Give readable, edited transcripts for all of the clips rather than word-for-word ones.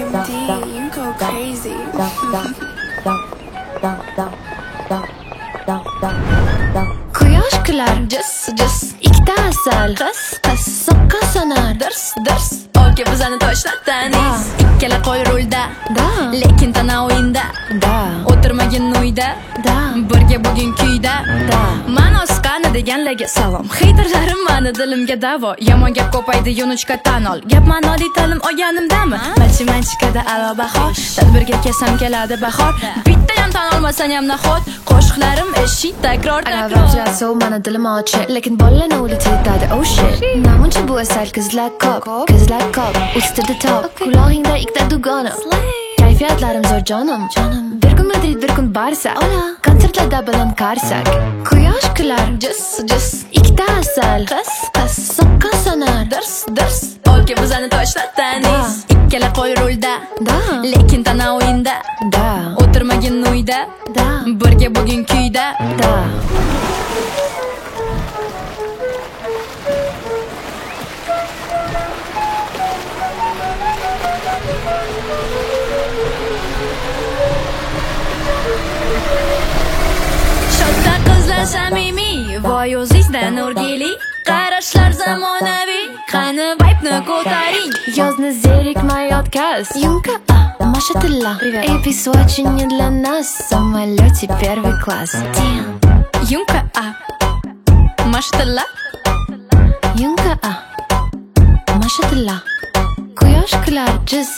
D, you go crazy. Quyosh kular, jis ikkita asal, qis soqqa sonar, dirs Olga bizani toshlatdaniz ikkala qo'y rulda lekin tana o'yinda o'tirmagin uyda birga bugun kuyda ma'nosi qani deganlarga salom xeyterlarim mani dilimga davo yomon gap ko'paydi yunuchka tan ol gap ma'noli ta'lim olganimdami matematikada a'lo baho tadbirga kelsam keladi bahor bittayam tan olmasang ham nahot qo'shiqlarim eshit takror So'v mana dilim ochiq lekin bolalarni o'lib tetadi oh shit namuncha bu asal qizlar ko'p ustida top quloqingda ikkita dugona kayfiyatlarim zo'r jonim bir kun Madrid bir kun Barsa konsertlarda bilan qarsak quyosh kular jis ikkita asal qis soqqa sonar dirs Olga bizani toshlatdaniz ikkala qo'y rulda lekin tana o'yinda o'tirmagin uyda birga bugun kuyda Shodda qizlar samimiy voy o'zingizdan o'rgili qarashlar zamonaviy qani vaybni ko'taring Yozni zerikmay o'tkaz Yumka, Mashatilla Эй, пису очень не для нас В самолете первый класс Yumka, Mashatilla Yumka, Mashatilla Quyosh kular, jis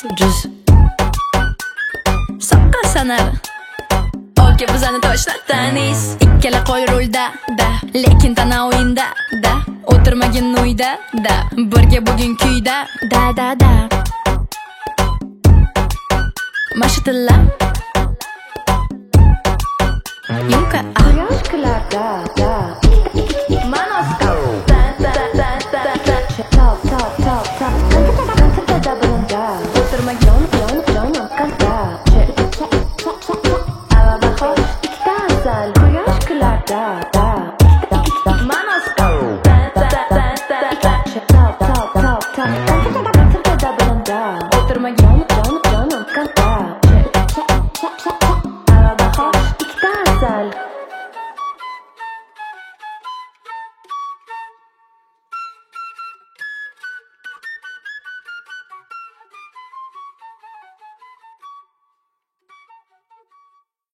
Soqqa sanar Olga bizani toshlatdaniz ikkala qo'y rulda lekin tana o'yinda o'tirmagin uyda birga bugun kuyda Mashatilla Yumka, Quyosh kular, ma'nosi o'tirmagin jonim Quyosh kular,